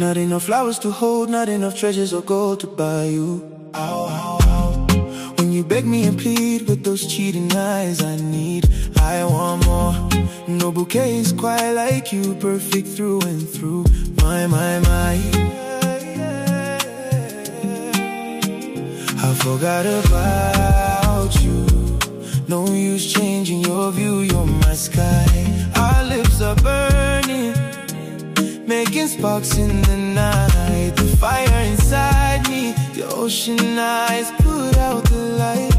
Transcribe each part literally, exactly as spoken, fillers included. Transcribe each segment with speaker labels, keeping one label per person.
Speaker 1: Not enough flowers to hold, not enough treasures or gold to buy you. Ow, ow, ow. When you beg me and plead with those cheating eyes, I need, I want more. No bouquet is quite like you, perfect through and through. My, my, my. I forgot about you. No use changing your view, you're my sky. Our lips are burning, making sparks in the night. The fire inside me, the ocean eyes put out the light.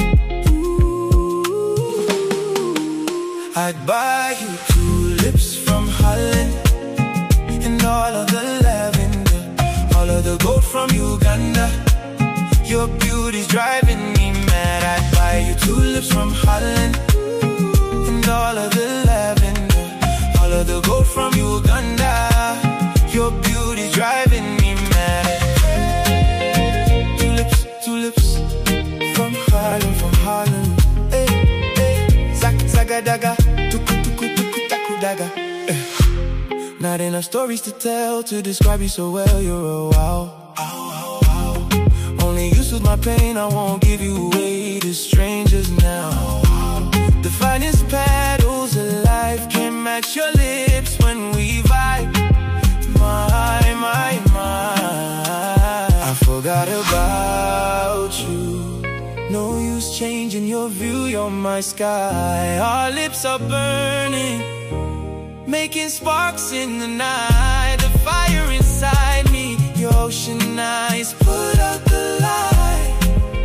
Speaker 1: Ooh. I'd buy you tulips from Holland, and all of the lavender, all of the gold from Uganda. Your beauty's driving me mad. I'd buy you tulips from Holland, and all of the lavender, all of the gold from Uganda. Your beauty's driving me mad. Tulips, tulips from Holland, from Holland. Hey, hey, zag, zagadaga, tuku, tuku, tuku, taku, daga. Hey. Not enough stories to tell to describe you so well. You're a wow. Only you soothe my pain, I won't give you away to strangers now. The finest petals alive can't match your lips when we vibe. My, my, my, I forgot about you. No use changing your view, you're my sky. Our lips are burning, making sparks in the night. The fire inside me, your ocean eyes put out the light.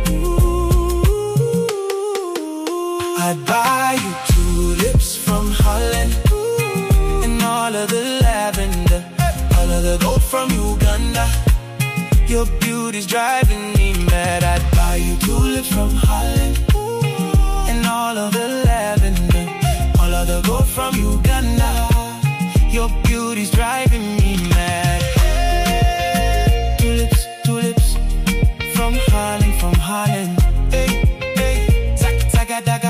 Speaker 1: Ooh. I'd buy you tulips from Holland, and all of the lavender, all of the gold from Uganda. Your beauty's driving me mad. I'd buy you tulips from Holland, and all of the lavender, all of the gold from Uganda. Your beauty's driving me mad. Tulips, tulips from Holland, from Holland. Hey, hey, zag, zagadaga.